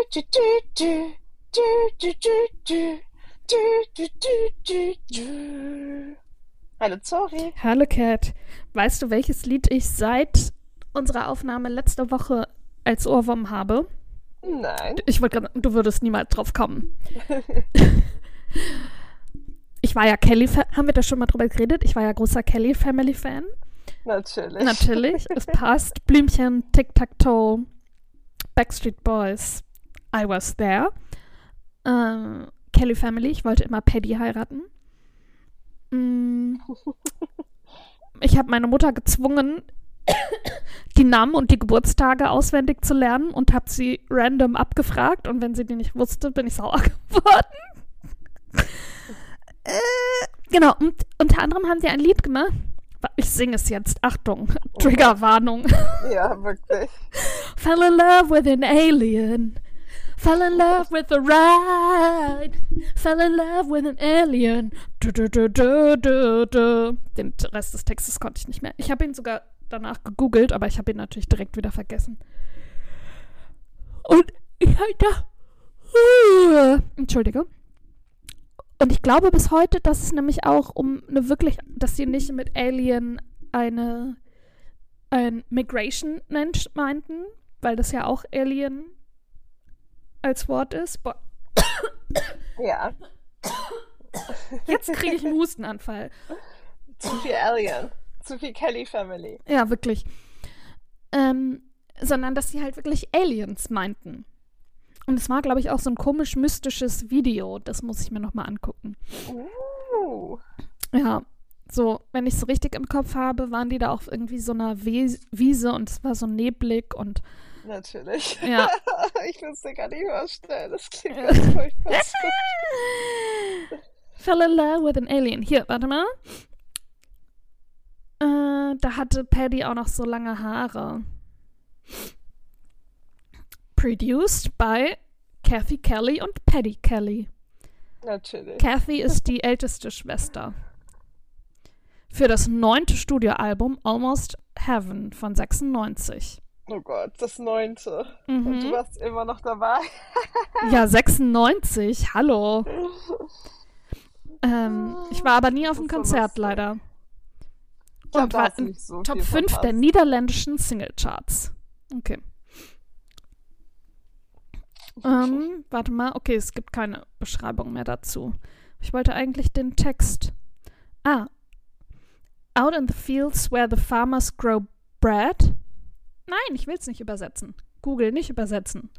du, du, du, du, du, du, du, du, du, du. Hallo Zori. Hallo Cat. Weißt du, welches Lied ich seit unserer Aufnahme letzte Woche als Ohrwurm habe? Nein. Ich wollte gerade, du würdest niemals drauf kommen. Ich war ja haben wir da schon mal drüber geredet? Ich war ja großer Kelly-Family-Fan. Natürlich, es passt. Blümchen, Tic-Tac-Toe, Backstreet Boys, I was there. Kelly Family, ich wollte immer Paddy heiraten. Ich habe meine Mutter gezwungen, die Namen und die Geburtstage auswendig zu lernen und habe sie random abgefragt. Und wenn sie die nicht wusste, bin ich sauer geworden. Genau, und unter anderem haben sie ein Lied gemacht. Ich singe es jetzt. Achtung, Triggerwarnung. Ja, wirklich. Fell in love with an alien. Fell in love with the ride. Fell in love with an alien. Du, du, du, du, du, du. Den Rest des Textes konnte ich nicht mehr. Ich habe ihn sogar danach gegoogelt, aber ich habe ihn natürlich direkt wieder vergessen. Und ich halt da. Entschuldige. Und ich glaube bis heute, dass es nämlich auch dass sie nicht mit Alien ein Migration-Mensch meinten, weil das ja auch Alien als Wort ist. Ja. Jetzt kriege ich einen Hustenanfall. Zu viel Alien. Zu viel Kelly Family. Ja, wirklich. Sondern, dass sie halt wirklich Aliens meinten. Und es war, glaube ich, auch so ein komisch mystisches Video. Das muss ich mir nochmal angucken. Ja, so, wenn ich es so richtig im Kopf habe, waren die da auf irgendwie so einer Wiese und es war so neblig und natürlich. Ja. Ich will es dir gar nicht vorstellen. Das klingt ganz furchtbar. Fell in love with an alien. Hier, warte mal. Da hatte Paddy auch noch so lange Haare. Produced by Kathy Kelly und Paddy Kelly. Natürlich. Kathy ist die älteste Schwester. Für das 9. Studioalbum Almost Heaven von 96. Oh Gott, das 9. Und du warst immer noch dabei? Ja, 96, hallo. Ich war aber nie auf dem Konzert, leider. Und war in Top 5 der niederländischen Singlecharts. Okay. Warte mal, okay, es gibt keine Beschreibung mehr dazu. Ich wollte eigentlich den Text. Out in the fields where the farmers grow bread. Nein, ich will es nicht übersetzen. Google, nicht übersetzen.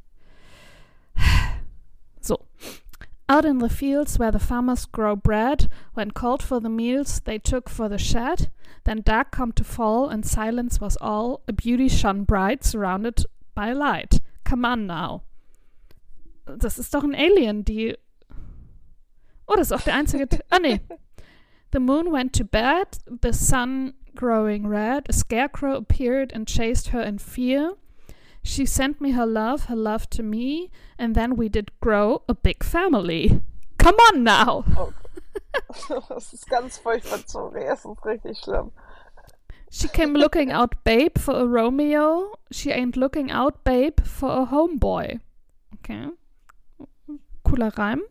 So. Out in the fields where the farmers grow bread, when called for the meals they took for the shed, then dark come to fall and silence was all, a beauty shone bright, surrounded by light. Come on now. Das ist doch ein Alien, die... Oh, das ist auch der einzige... nee. The moon went to bed, the sun growing red, a scarecrow appeared and chased her in fear. She sent me her love to me, and then we did grow a big family. Come on now! Oh. Das ist ganz furchtbar, sorry, es ist richtig schlimm. She came looking out, babe, for a Romeo. She ain't looking out, babe, for a homeboy. Okay. Cooler Reim.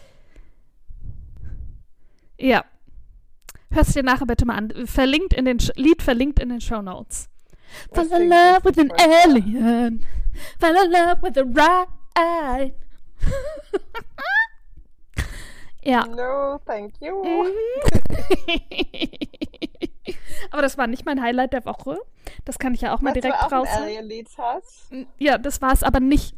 Ja. Hörst dir nachher bitte mal an. Lied verlinkt in den Shownotes. Fell in love with an alien. Fell in love with a ride. Ja. No, thank you. Aber das war nicht mein Highlight der Woche. Das kann ich ja auch mal direkt raus. Was du auch ein Alien-Lied hast? Ja, das war es aber nicht.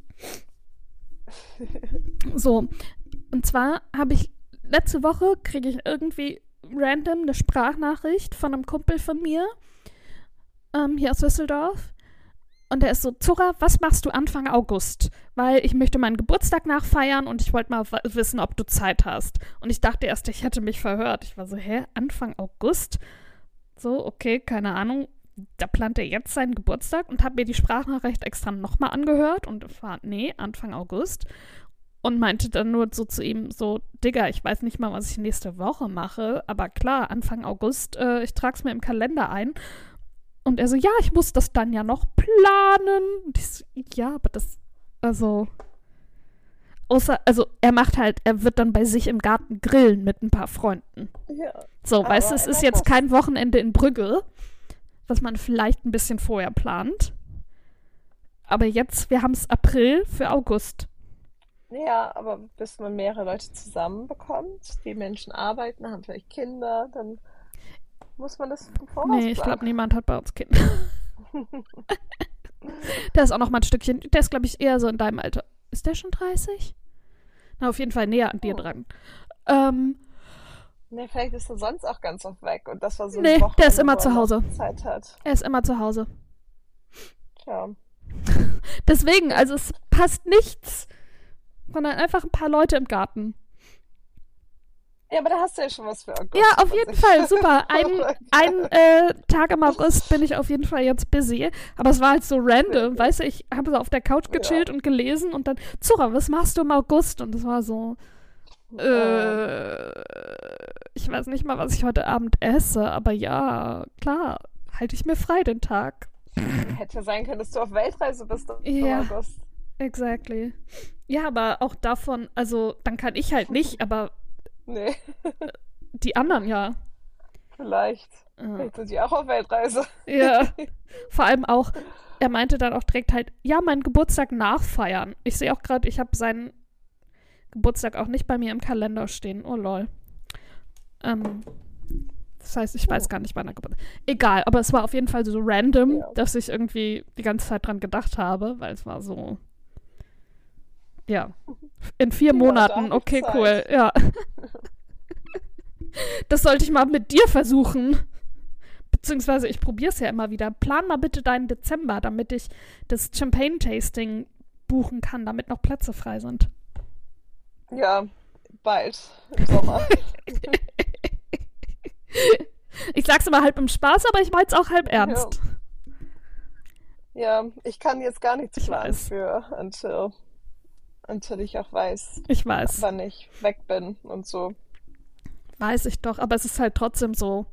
So. Und zwar letzte Woche kriege ich irgendwie random eine Sprachnachricht von einem Kumpel von mir, hier aus Düsseldorf. Und der ist so, Zora, was machst du Anfang August? Weil ich möchte meinen Geburtstag nachfeiern und ich wollte mal wissen, ob du Zeit hast. Und ich dachte erst, ich hätte mich verhört. Ich war so, Anfang August? So, okay, keine Ahnung. Da plant er jetzt seinen Geburtstag und habe mir die Sprachnachricht extra nochmal angehört und war, Anfang August. Und meinte dann nur so zu ihm, so, Digga, ich weiß nicht mal, was ich nächste Woche mache, aber klar, Anfang August, ich trag's mir im Kalender ein. Und er so, ja, ich muss das dann ja noch planen. Und ich so, ja, aber das, also, also er wird dann bei sich im Garten grillen mit ein paar Freunden. Ja. So, weißt du, Aber es in ist jetzt August. kein Wochenende in Brügge, was man vielleicht ein bisschen vorher plant. Aber jetzt, wir haben es April für August. Ja, aber bis man mehrere Leute zusammenbekommt, die Menschen arbeiten, haben vielleicht Kinder, dann muss man das im Voraus Nee, ich glaube, planen. niemand hat bei uns Kinder. Der ist auch noch mal ein Stückchen, der ist, glaube ich, eher so in deinem Alter. Ist der schon 30? Na, auf jeden Fall näher an dir Hm. dran. Ähm, Nee, vielleicht ist er sonst auch ganz oft weg und das war so ein nee, der ist Wochenende, immer wo er zu noch Hause. Zeit hat. Er ist immer zu Hause. Tja. Deswegen, also es passt nichts, sondern einfach ein paar Leute im Garten. Ja, aber da hast du ja schon was für August. Ja, auf jeden Fall, super. Ein Tag im August bin ich auf jeden Fall jetzt busy. Aber es war halt so random, weißt du, ich habe so auf der Couch gechillt und gelesen und dann, Zora, was machst du im August? Und es war so, ich weiß nicht mal, was ich heute Abend esse, aber ja, klar, halte ich mir frei den Tag. Hätte ja sein können, dass du auf Weltreise bist im Ja, August. exactly. Ja, aber auch davon, also dann kann ich halt nicht, aber Nee, die anderen ja. vielleicht. Ja. Vielleicht sind die auch auf Weltreise. Ja, vor allem auch, er meinte dann auch direkt halt, ja, meinen Geburtstag nachfeiern. Ich sehe auch gerade, ich habe seinen Geburtstag auch nicht bei mir im Kalender stehen. Oh lol. Das heißt, ich weiß gar nicht, wann er Geburtstag ist. Egal, aber es war auf jeden Fall so random, Ja. dass ich irgendwie die ganze Zeit dran gedacht habe, weil es war so, ja, in 4 Ja, da Monaten, habe ich okay, Zeit. cool, ja. Das sollte ich mal mit dir versuchen. Beziehungsweise ich probiere es ja immer wieder. Plan mal bitte deinen Dezember, damit ich das Champagne-Tasting buchen kann, damit noch Plätze frei sind. Ja, bald im Sommer. Ich sag's immer halb im Spaß, aber ich mein's auch halb Ja. ernst. Ja, ich kann jetzt gar nichts Ich planen weiß. für until ich auch weiß, Ich weiß. wann ich weg bin und so. Weiß ich doch, aber es ist halt trotzdem so.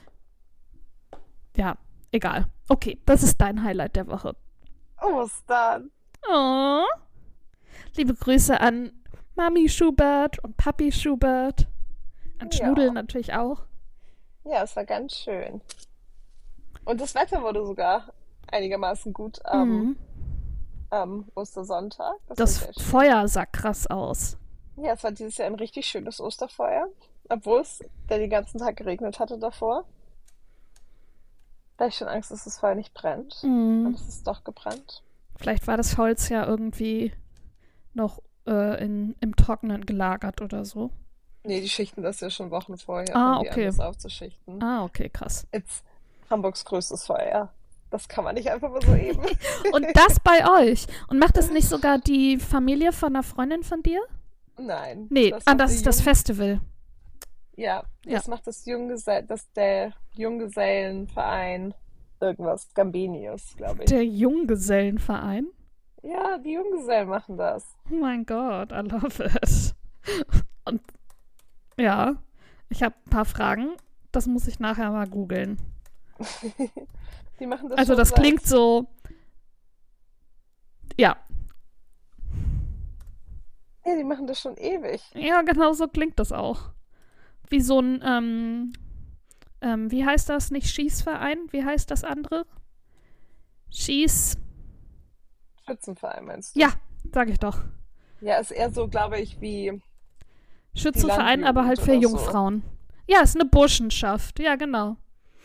Ja, egal. Okay, das ist dein Highlight der Woche. Ostern. Oh. Liebe Grüße an Mami Schubert und Papi Schubert. An Schnudel Ja. natürlich auch. Ja, es war ganz schön. Und das Wetter wurde sogar einigermaßen gut am Ostersonntag. Das war Das sehr schön. Feuer sah krass aus. Ja, es war dieses Jahr ein richtig schönes Osterfeuer, obwohl es den ganzen Tag geregnet hatte davor. Da hatte ich schon Angst, dass das Feuer nicht brennt. Mhm. Aber es ist doch gebrannt. Vielleicht war das Holz ja irgendwie noch im Trockenen gelagert oder so. Nee, die schichten das ja schon Wochen vorher, Ah, fangen die an, okay. das aufzuschichten. Ah, okay, krass. Jetzt Hamburgs größtes Feuer. Das kann man nicht einfach mal so eben. Und das bei euch. Und macht das nicht sogar die Familie von einer Freundin von dir? Nein, Nee, das das macht ist das Festival. Ja, Ja. das macht der Junggesellenverein irgendwas, Gambinius, glaube ich. Der Junggesellenverein. Ja, die Junggesellen machen das. Oh mein Gott, I love it. Und ja, ich habe ein paar Fragen. Das muss ich nachher mal googeln. Die machen das Also schon das seit, klingt so, ja, ja, die machen das schon ewig. ja, genau so klingt das auch. Wie so ein, wie heißt das? Nicht Schießverein? Wie heißt das andere? Schieß, Schützenverein meinst du? ja, sag ich doch. Ja, ist eher so, glaube ich, wie Schützenverein, aber halt für Landjugend oder so. Jungfrauen. Ja, ist eine Burschenschaft. Ja, genau.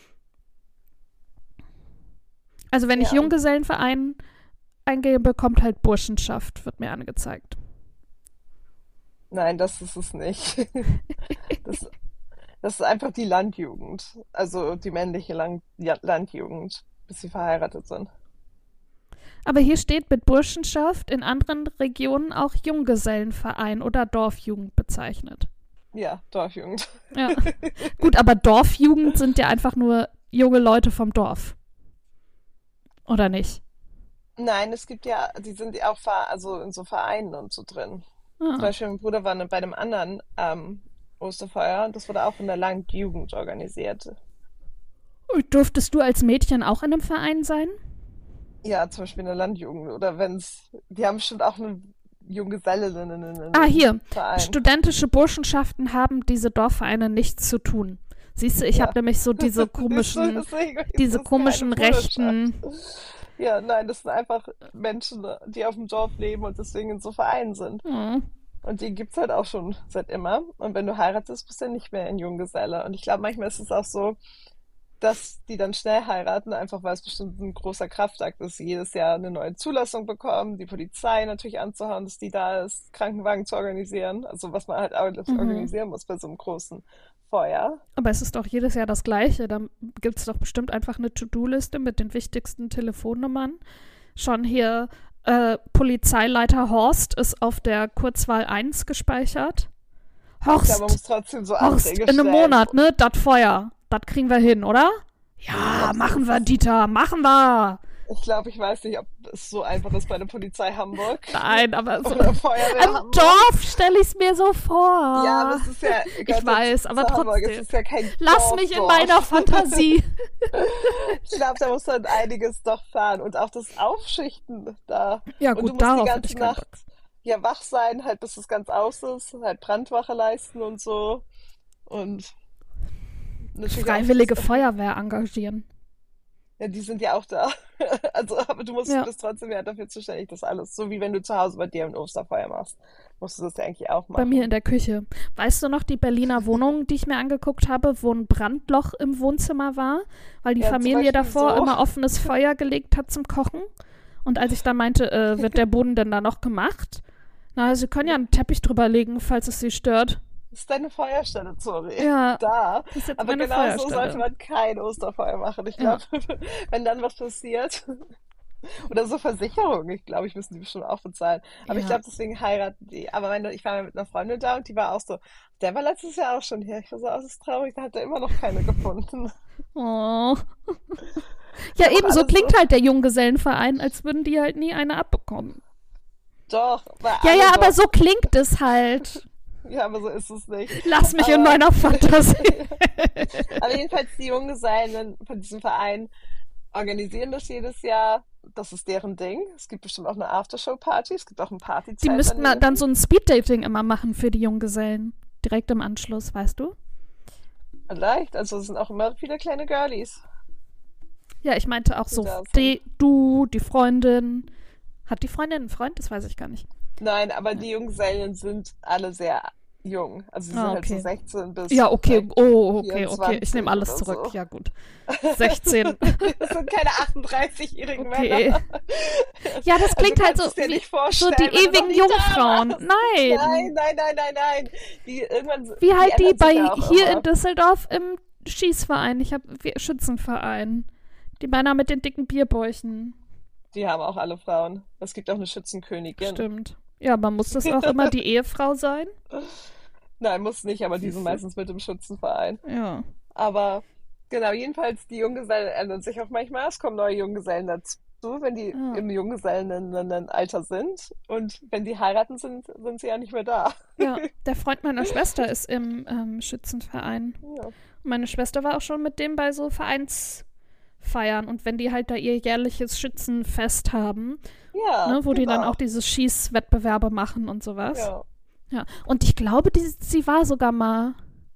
Also wenn ich Ja. Junggesellenverein eingebe, kommt halt Burschenschaft, wird mir angezeigt. Nein, das ist es nicht. Das, das ist einfach die Landjugend. Also die männliche Landjugend, bis sie verheiratet sind. Aber hier steht mit Burschenschaft in anderen Regionen auch Junggesellenverein oder Dorfjugend bezeichnet. Ja, Dorfjugend. Ja. Gut, aber Dorfjugend sind ja einfach nur junge Leute vom Dorf. Oder nicht? Nein, es gibt ja, die sind ja auch also in so Vereinen und so drin. Zum Ah. Beispiel mein Bruder war bei einem anderen Osterfeuer und das wurde auch in der Landjugend organisiert. Und durftest du als Mädchen auch in einem Verein sein? Ja, zum Beispiel in der Landjugend. Oder die haben bestimmt auch Hier. Junggesellinnen-Verein. Studentische Burschenschaften haben diese Dorfvereine nichts zu tun. Siehst du, ich habe Ja. nämlich so diese komischen, Deswegen ist diese es keine komischen Bruderschaft. rechten. Ja, nein, das sind einfach Menschen, die auf dem Dorf leben und deswegen in so Vereinen sind. Hm. Und die gibt's halt auch schon seit immer. Und wenn du heiratest, bist du nicht mehr ein Junggeselle. Und ich glaube, manchmal ist es auch so, dass die dann schnell heiraten, einfach weil es bestimmt ein großer Kraftakt ist, jedes Jahr eine neue Zulassung bekommen, die Polizei natürlich anzuhauen, dass die da ist, Krankenwagen zu organisieren, also was man halt alles Mhm. organisieren muss bei so einem großen Feuer. Aber es ist doch jedes Jahr das Gleiche. Da gibt es doch bestimmt einfach eine To-Do-Liste mit den wichtigsten Telefonnummern. Schon hier Polizeileiter Horst ist auf der Kurzwahl 1 gespeichert. Ich glaube, man Horst, muss trotzdem so Horst, Anträge in einem stellen. Monat, ne? Das Feuer. Das kriegen wir hin, oder? Ich Ja, glaube, machen wir, Dieter, machen wir. ich weiß nicht, ob es so einfach ist bei der Polizei Hamburg Nein, aber so oder Feuerwehr im Hamburg. Dorf stelle ich es mir so Ja, aber vor. es ist ja, Ich gehört ja weiß, aber zu Hamburg, es trotzdem. ist ja kein Lass mich in Dorf. meiner Fantasie. Ich glaube, da muss man einiges doch fahren. Und auch das Aufschichten da. Ja, Und du gut, musst die darauf hätte ganze ich keinen Nacht Bock. ja wach sein, halt bis es ganz aus ist, halt Brandwache leisten und so. Und natürlich auch das, Freiwillige Feuerwehr engagieren. ja, die sind ja auch da. Also, aber Ja, bist trotzdem ja dafür zuständig, das alles. So wie wenn du zu Hause bei dir ein Osterfeuer machst, musst du das ja eigentlich auch bei mir in machen. der Küche. Weißt du noch die Berliner Wohnung, die ich mir angeguckt habe, wo ein Brandloch im Wohnzimmer war, weil die Ja, zum Familie Beispiel davor so. immer offenes Feuer gelegt hat zum Kochen? Und als ich dann meinte, wird der Boden denn da noch gemacht? Na, Sie können ja einen Teppich drüber legen, falls es Sie stört. Das ist deine Feuerstelle, sorry. Ja, Da. das ist jetzt Aber meine genau so sollte Feuerstelle. man kein Osterfeuer machen. Ich Ja, glaube, wenn dann was passiert, oder so Versicherungen, ich glaube, ich müssen die bestimmt auch bezahlen. Aber ich ja. glaube, deswegen heiraten die. Aber ich war mit einer Freundin da und die war auch so, der war letztes Jahr auch schon hier. Ich war so, das ist traurig, da hat er immer noch keine gefunden. Oh. Die Ja, haben auch ebenso alle so, klingt halt der Junggesellenverein, als würden die halt nie eine abbekommen. doch, weil Ja, alle ja, aber dort, so klingt es halt. ja, aber so ist es nicht. Lass mich in Aber, meiner Fantasie. aber jedenfalls die Junggesellen von diesem Verein organisieren das jedes Jahr. Das ist deren Ding. Es gibt bestimmt auch eine Aftershow-Party. Es gibt auch ein Die Partyzelt müssten dann daneben. so ein Speeddating immer machen für die Junggesellen. Direkt im Anschluss, weißt du? Vielleicht. Also es sind auch immer viele kleine Girlies, Ja, ich meinte auch die so, da sind. die Freundin. Hat die Freundin einen Freund? Das weiß ich gar nicht. Nein, aber Ja. die Junggesellen sind alle sehr jung. Also sie sind Ah, halt so okay. 16 bis Ja, okay. vielleicht Oh, okay. Ich nehme 24 alles oder zurück. so. Ja, gut. 16. Das sind keine 38-jährigen Männer. Okay. Ja, das Also du klingt halt kannst so es dir wie nicht so die vorstellen, wenn du noch ewigen nie da Jungfrauen. warst. Nein. Nein. Die irgendwann, Wie die halt die ändern sich bei ja auch hier in immer. Düsseldorf im Schießverein. Schützenverein. Die Männer mit den dicken Bierbäuchen. Die haben auch alle Frauen. Es gibt auch eine Schützenkönigin. Stimmt. Ja, aber muss das auch immer die Ehefrau sein? Nein, muss nicht, aber die sind Siehst du? meistens mit im Schützenverein. Ja. Aber genau, jedenfalls, die Junggesellen ändern sich auch manchmal. Es kommen neue Junggesellen dazu, wenn die Ja. im Junggesellenalter sind. Und wenn die heiraten, sind sie ja nicht mehr da. Ja. Der Freund meiner Schwester ist im Schützenverein. Ja. Meine Schwester war auch schon mit dem bei so Vereinsfeiern. Und wenn die halt da ihr jährliches Schützenfest haben, Ja, ne, wo die dann auch genau. diese Schießwettbewerbe machen und sowas. Ja. Ja. Und ich glaube, sie war sogar mal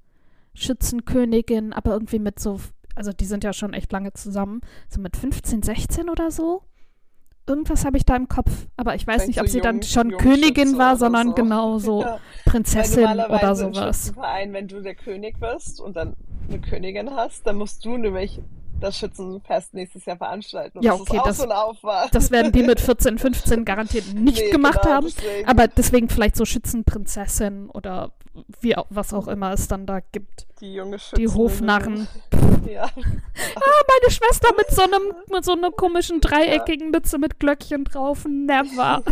Schützenkönigin, aber irgendwie mit so, also die sind ja schon echt lange zusammen, so mit 15, 16 oder so. Irgendwas habe ich da im Kopf, aber ich weiß Vielleicht nicht, so ob sie dann schon Königin Jungschütze war, oder sondern so. genau so Ja. Weil Prinzessin oder normalerweise im sowas. Schützenverein, wenn du der König bist und dann eine Königin hast, dann musst du nämlich das Schützenfest nächstes Jahr veranstalten. Und Ja, das ist okay, auch so ein das Aufwand. werden die mit 14, 15 garantiert nicht Nee, gemacht genau, haben, deswegen. aber deswegen vielleicht so Schützenprinzessin oder was auch immer es dann da gibt. Die junge Die Schützeninnen. Hofnarren. Ja. Meine Schwester mit so einer komischen Ja. dreieckigen Mütze mit Glöckchen drauf. Never.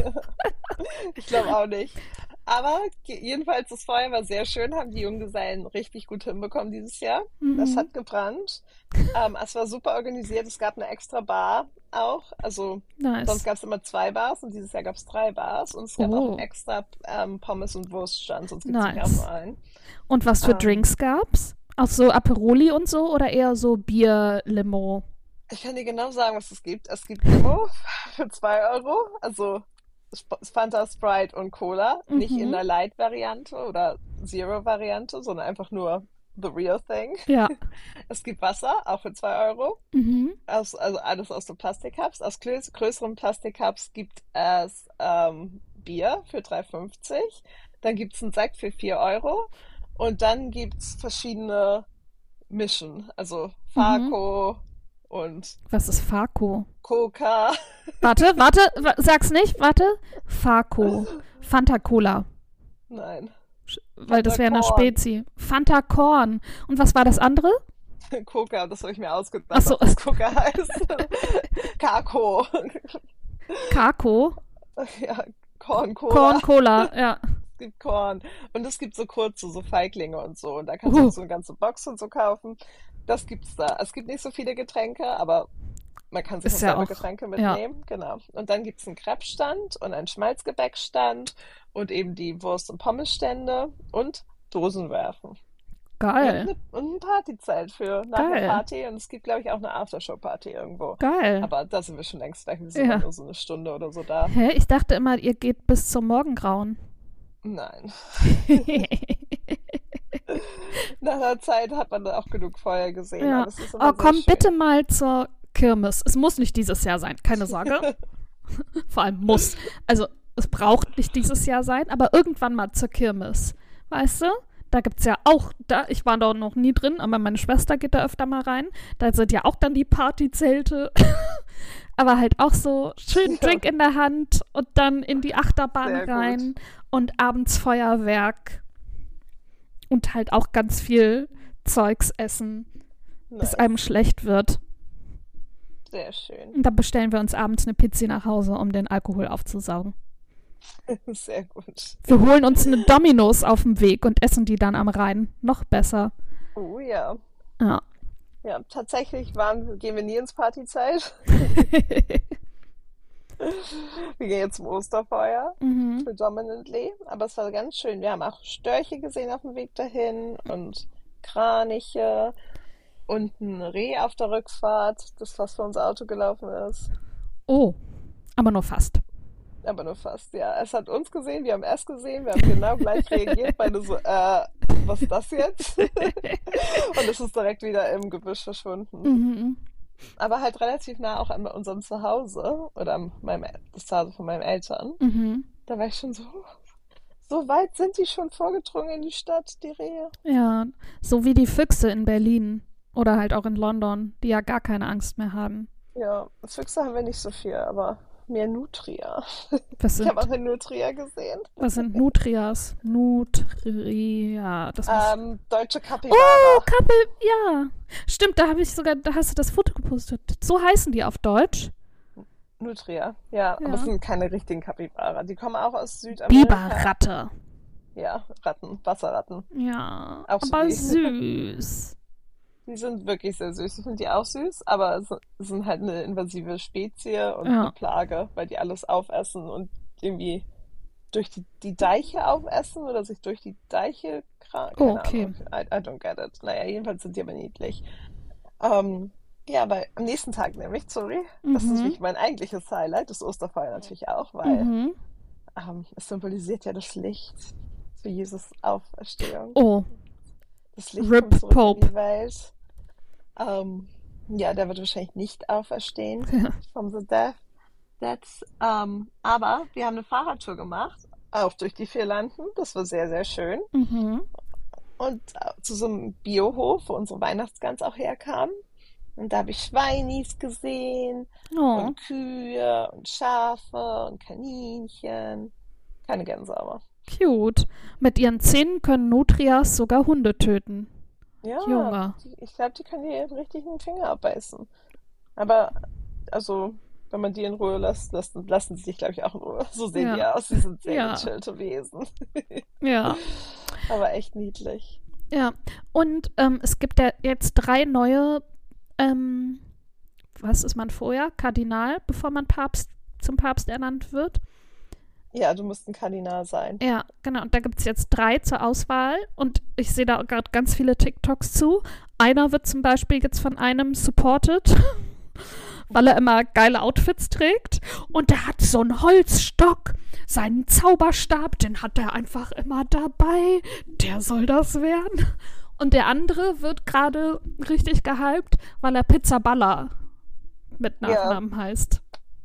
Ich glaube auch nicht. Aber jedenfalls, das Feuer war sehr schön, haben die Junggesellen richtig gut hinbekommen dieses Jahr. Das Mhm. hat gebrannt. Es war super organisiert. Es gab eine extra Bar auch. Also sonst Nice. gab es immer 2 Bars und dieses Jahr gab es 3 Bars. Und es gab auch einen Oh, extra Pommes- und Wurststand. Sonst gibt es nämlich auch nice. nur einen. Und was für Ähm, Drinks gab's? Auch so Aperoli und so oder eher so Bier, Limo? Ich kann dir genau sagen, was es gibt. Es gibt Limo für 2 Euro. Also Fanta, Sprite und Cola. Nicht in Mhm. der Light-Variante oder Zero-Variante, sondern einfach nur the real thing. Ja. Es gibt Wasser, auch für 2 Euro. Mhm. Also alles aus so Plastikcups. Aus größeren Plastikcups gibt es Bier für 3,50. Dann gibt es einen Sekt für 4 Euro. Und dann gibt es verschiedene Mischen. Also Mhm. Farco und Was ist Farco? Coca. Warte, sag's nicht, warte. Farco. Fanta Cola. Nein, Weil das Fanta wäre eine Korn. Spezi. Fanta Korn. Und was war das andere? Coca, das habe ich mir ausgedacht, Achso, ob das Coca heißt. Kako. Kako. Ja, Korn Cola. Korn Cola, ja. Es gibt Korn. Und es gibt so kurze, so Feiglinge und so. Und da kannst du auch Uh, so eine ganze Box und so kaufen. Das gibt's da. Es gibt nicht so viele Getränke, aber man kann sich auch ist ja selber auch. Getränke Ja, mitnehmen. Genau. Und dann gibt's einen Crepe-Stand und einen Schmalzgebäckstand und eben die Wurst- und Pommesstände und Dosenwerfen. geil. Und ein Partyzelt für nach einer Geil. Party. Und es gibt, glaube ich, auch eine Aftershow-Party irgendwo. Geil. Aber da sind wir schon längst weg. Wir sind dann Ja. nur so eine Stunde oder so da. Hä? Ich dachte immer, ihr geht bis zum Morgengrauen. Nein. Nach einer Zeit hat man da auch genug Feuer gesehen, Ja. aber es ist Oh, immer sehr komm bitte schön. mal zur Kirmes. Es muss nicht dieses Jahr sein, keine Sorge. Vor allem muss. Also, es braucht nicht dieses Jahr sein, aber irgendwann mal zur Kirmes. Weißt du? Da gibt's ja auch, ich war da noch nie drin, aber meine Schwester geht da öfter mal rein. Da sind ja auch dann die Partyzelte. Aber halt auch so schön Ja, Drink in der Hand und dann in die Achterbahn sehr gut. rein und abends Feuerwerk und halt auch ganz viel Zeugs essen, bis einem Nice. schlecht wird. Sehr schön. Und dann bestellen wir uns abends eine Pizza nach Hause, um den Alkohol aufzusaugen. Sehr gut. Wir holen uns eine Domino's auf dem Weg und essen die dann am Rhein. Noch besser. Oh ja. Ja. Ja, tatsächlich gehen wir nie ins Partyzelt. Wir gehen jetzt zum Osterfeuer, Mhm. predominantly. Aber es war ganz schön. Wir haben auch Störche gesehen auf dem Weg dahin und Kraniche und ein Reh auf der Rückfahrt, das fast vor unser Auto gelaufen ist. Oh, aber nur fast. Aber nur fast, ja. Es hat uns gesehen, wir haben es gesehen, wir haben genau gleich reagiert, beide so, was ist das jetzt? Und es ist direkt wieder im Gebüsch verschwunden. Mhm. Aber halt relativ nah auch an unserem Zuhause oder das Zuhause von meinen Eltern. Mhm. Da war ich schon so, so weit sind die schon vorgedrungen in die Stadt, die Rehe. Ja, so wie die Füchse in Berlin oder halt auch in London, die ja gar keine Angst mehr haben. Ja, Füchse haben wir nicht so viel, aber mehr Nutria. Was Ich habe auch sind, eine Nutria gesehen. was sind Nutrias? Nutria, das muss. Deutsche Oh, Kapibara. Kappel, ja. Stimmt, da hast du das Foto gepostet. So heißen die auf Deutsch. Nutria, ja, aber es Ja. sind keine richtigen Kapibara. Die kommen auch aus Südamerika. Biberratte. Ja, Ratten, Wasserratten. Ja, Auch so aber die. süß. Die sind wirklich sehr süß. Ich finde die auch süß, aber es sind halt eine invasive Spezie und eine Ja. Plage, weil die alles aufessen und irgendwie durch die Deiche aufessen oder sich durch die Deiche Oh, keine okay. Ahnung. I don't get it. Naja, jedenfalls sind die aber niedlich. Ähm, ja, weil am nächsten Tag nämlich, sorry, das ist Mhm. wirklich mein eigentliches Highlight, das Osterfeuer natürlich auch, weil Mhm. es symbolisiert ja das Licht für Jesus Auferstehung. Oh, Das Licht kommt Rip zurück in Pope. die Welt. Ähm, ja, der wird wahrscheinlich nicht auferstehen from the deaths. Aber wir haben eine Fahrradtour gemacht, auch durch die vier Landen. Das war sehr, sehr schön. Mhm. Und zu so einem Biohof, wo unsere Weihnachtsgans auch herkam. Und da habe ich Schweinis gesehen Oh, und Kühe und Schafe und Kaninchen. Keine Gänse aber. cute. Mit ihren Zähnen können Nutrias sogar Hunde töten. Ja, Junge. ich glaube, die können dir richtig einen Finger abbeißen. Aber, also, wenn man die in Ruhe lässt, lassen sie dich, glaube ich, auch in Ruhe. So sehen die Ja, aus. Die sind sehr ja, gechillte Wesen. ja, Aber echt niedlich. ja. Und es gibt ja jetzt 3 neue, ähm, was ist man vorher? Kardinal, bevor man zum Papst ernannt wird. Ja, du musst ein Kardinal sein. Ja, genau. Und da gibt es jetzt 3 zur Auswahl. Und ich sehe da gerade ganz viele TikToks zu. Einer wird zum Beispiel jetzt von einem supported, weil er immer geile Outfits trägt. Und der hat so einen Holzstock, seinen Zauberstab, den hat er einfach immer dabei. Der soll das werden. Und der andere wird gerade richtig gehypt, weil er Pizzaballa mit Nachnamen heißt.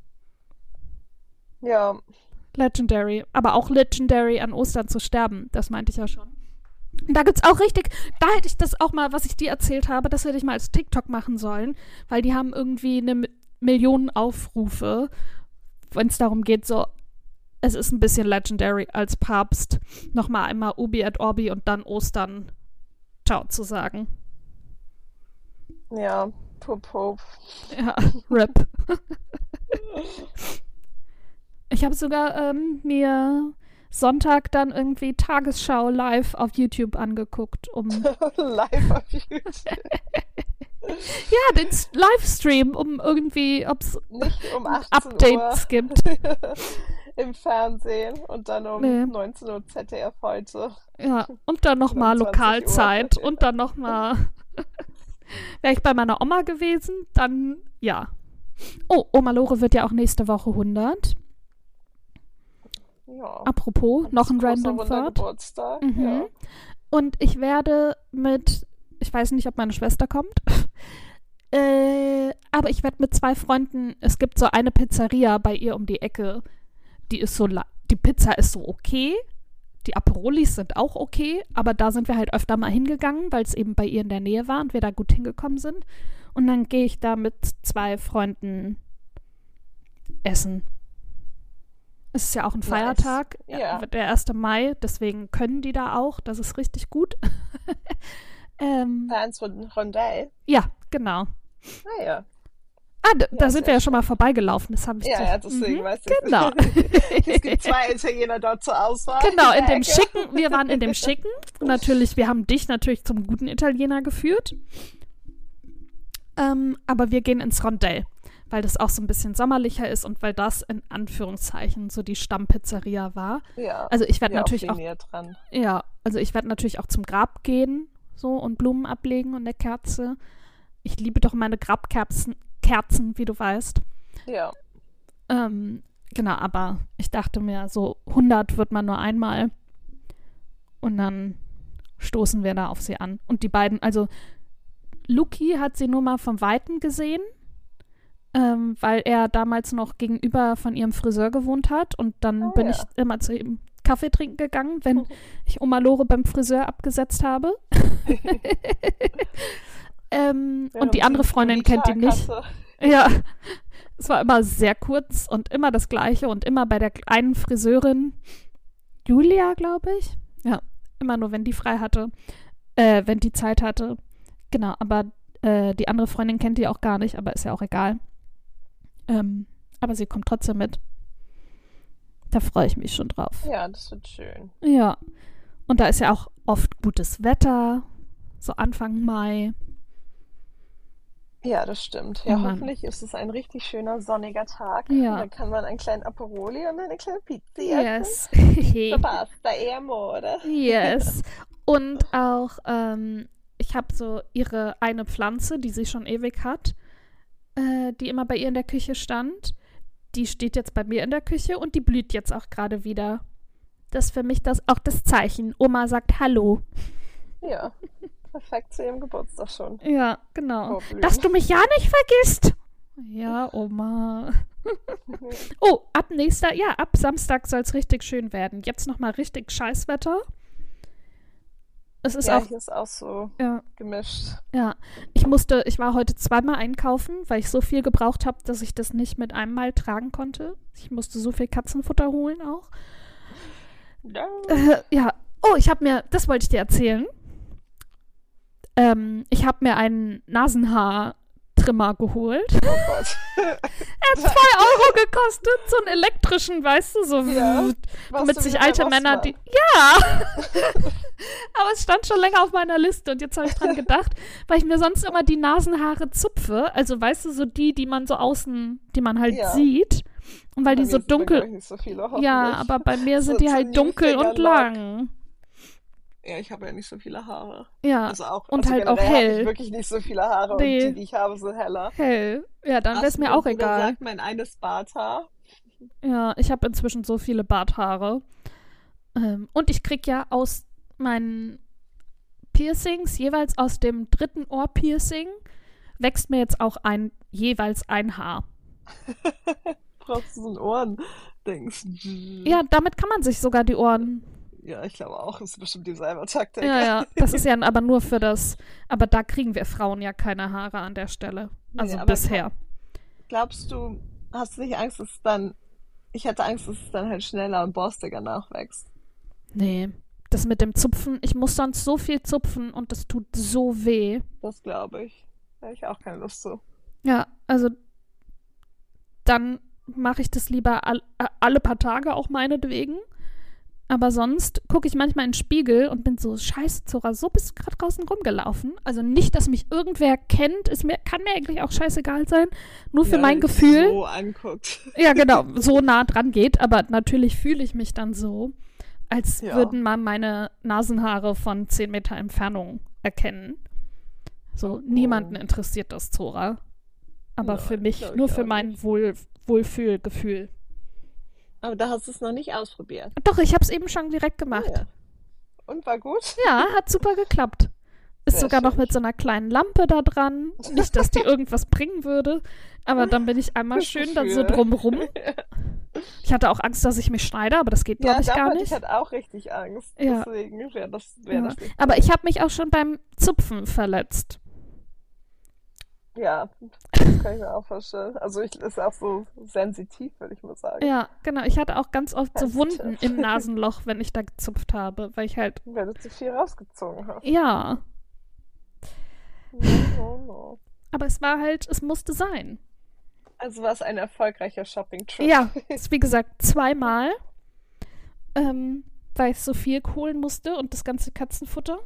Ja. Legendary. Aber auch Legendary an Ostern zu sterben. Das meinte ich ja schon. Und da gibt's auch richtig, da hätte ich das auch mal, was ich dir erzählt habe, das hätte ich mal als TikTok machen sollen, weil die haben irgendwie eine Million Aufrufe, wenn es darum geht, so, es ist ein bisschen Legendary als Papst, nochmal einmal Ubi et Orbi und dann Ostern Ciao zu sagen. Ja, Pope. Ja, RIP. Ich habe sogar mir Sonntag dann irgendwie Tagesschau live auf YouTube angeguckt, Live auf YouTube. Ja, den Livestream, um irgendwie, ob es um Updates Uhr gibt. im Fernsehen und dann um 19 Uhr ZDF heute. Ja, und dann nochmal Lokalzeit und dann nochmal wäre ich bei meiner Oma gewesen, dann ja. Oh, Oma Lore wird ja auch nächste Woche 100. Ja. Apropos, noch ein Random Thought. Geburtstag. Mhm. Ja. Und ich werde ich weiß nicht, ob meine Schwester kommt, aber ich werde mit 2 Freunden, es gibt so eine Pizzeria bei ihr um die Ecke, die Pizza ist so okay, die Aperolis sind auch okay, aber da sind wir halt öfter mal hingegangen, weil es eben bei ihr in der Nähe war und wir da gut hingekommen sind. Und dann gehe ich da mit 2 Freunden essen. Es ist ja auch ein Feiertag, Ja. der 1. Mai, deswegen können die da auch, das ist richtig gut. Fans von Rondell. Ja, genau. Ah ja. Da sind wir ja schon mal vorbeigelaufen, das habe ich Ja, deswegen weiß ich. Genau. Es gibt 2 Italiener dort zur Auswahl. Genau, wir waren in dem Schicken. Und natürlich, wir haben dich natürlich zum guten Italiener geführt. Aber wir gehen ins Rondell, weil das auch so ein bisschen sommerlicher ist und weil das in Anführungszeichen so die Stammpizzeria war. Ja. Also ich werde natürlich auch dran. Ja, also ich werde natürlich auch zum Grab gehen so und Blumen ablegen und eine Kerze. Ich liebe doch meine Grabkerzen, wie du weißt. Ja. Genau, aber ich dachte mir, so 100 wird man nur einmal und dann stoßen wir da auf sie an. Und die beiden, also Luki hat sie nur mal vom Weiten gesehen, weil er damals noch gegenüber von ihrem Friseur gewohnt hat und dann bin ich immer zu ihm Kaffee trinken gegangen, wenn ich Oma Lore beim Friseur abgesetzt habe. Und die andere Freundin kennt ihn nicht. Ja, es war immer sehr kurz und immer das Gleiche und immer bei der einen Friseurin, Julia, glaube ich. Ja, immer nur, wenn die frei hatte, wenn die Zeit hatte. Genau, aber die andere Freundin kennt die auch gar nicht, aber ist ja auch egal. Aber sie kommt trotzdem mit. Da freue ich mich schon drauf. Ja, das wird schön. Ja, und da ist ja auch oft gutes Wetter, so Anfang Mai. Ja, das stimmt. Ja, hoffentlich ist es ein richtig schöner sonniger Tag. Ja. Und dann kann man einen kleinen Aperoli und eine kleine Pizza Yes. essen. Pasta e amore. Yes. Und auch, ich habe so ihre eine Pflanze, die sie schon ewig hat, die immer bei ihr in der Küche stand. Die steht jetzt bei mir in der Küche und die blüht jetzt auch gerade wieder. Das ist für mich auch das Zeichen. Oma sagt Hallo. Ja, perfekt zu ihrem Geburtstag schon. Ja, genau. Dass du mich ja nicht vergisst. Ja, Oma. Oh, ab Samstag soll es richtig schön werden. Jetzt nochmal richtig Scheißwetter. Es ist ja, hier ist auch so ja, gemischt. Ja, ich war heute 2-mal einkaufen, weil ich so viel gebraucht habe, dass ich das nicht mit einem Mal tragen konnte. Ich musste so viel Katzenfutter holen auch. No. Ja, oh, das wollte ich dir erzählen. Ich habe mir einen Nasenhaartrimmer geholt. Oh Gott. Er hat 2 Euro gekostet, so einen elektrischen, weißt du, so womit sich alte Männer, ja, aber es stand schon länger auf meiner Liste und jetzt habe ich dran gedacht, weil ich mir sonst immer die Nasenhaare zupfe, also weißt du, so die man so außen, die man halt sieht und weil die so dunkel, nicht so viele, ja, aber bei mir sind die halt dunkel und lang. Ja, ich habe ja nicht so viele Haare. Ja, Also auch, und also halt auch generell habe ich hell. wirklich nicht so viele Haare und die, Nee, die ich habe, sind heller. hell. Ja, dann wäre es Hast du mir mir auch so egal. gesagt, mein eines Barthaar? Ja, ich habe inzwischen so viele Barthaare. Und ich krieg ja aus meinen Piercings, jeweils aus dem dritten Ohrpiercing, wächst mir jetzt auch jeweils ein Haar. Brauchst du so ein Ohrendings? Ja, damit kann man sich sogar die Ohren. Ja, ich glaube auch, das ist bestimmt dieselbe Taktik. Ja, ja, das ist ja aber nur für das. Aber da kriegen wir Frauen ja keine Haare an der Stelle. Nee, Also aber bisher. glaubst du, hast du nicht Angst, dass es dann, ich hatte Angst, dass es dann halt schneller und borstiger nachwächst. Nee. Das mit dem Zupfen, ich muss sonst so viel zupfen und das tut so weh. Das glaube ich. Da hätte ich auch keine Lust zu. Ja, also dann mache ich das lieber alle paar Tage auch meinetwegen. Aber sonst gucke ich manchmal in den Spiegel und bin so, scheiße, Zora, so bist du gerade draußen rumgelaufen. Also nicht, dass mich irgendwer kennt, kann mir eigentlich auch scheißegal sein. Nur für Ja, mein wenn dich Gefühl. so anguckt. Ja, genau, so nah dran geht. Aber natürlich fühle ich mich dann so, als Ja. würden man meine Nasenhaare von 10 Meter Entfernung erkennen. So, niemanden interessiert das, Zora. Aber Nein, für mich, glaub ich nur für auch mein nicht. Wohlfühlgefühl. Aber da hast du es noch nicht ausprobiert. Doch, ich habe es eben schon direkt gemacht. Ja. Und war gut? Ja, hat super geklappt. Ist Sehr sogar noch schön. mit so einer kleinen Lampe da dran. Nicht, dass die irgendwas bringen würde. Aber dann bin ich einmal Fürs schön dann so Gefühl. drumrum. Ich hatte auch Angst, dass ich mich schneide, aber das geht, Ja, glaube ich, gar davor hatte nicht. ich halt auch richtig Angst. Ja. Deswegen wäre das Ja. nicht Aber cool. ich habe mich auch schon beim Zupfen verletzt. Ja, das kann ich mir auch vorstellen. Also ich ist auch so sensitiv, würde ich mal sagen. Ja, genau. Ich hatte auch ganz oft so Sensitiv. Wunden im Nasenloch, wenn ich da gezupft habe, weil ich halt, Weil du zu viel rausgezogen hast. ja. No. Aber es war halt, es musste sein. Also war es ein erfolgreicher Shopping-Trip. Ja, ist wie gesagt zweimal, weil ich so viel holen musste und das ganze Katzenfutter.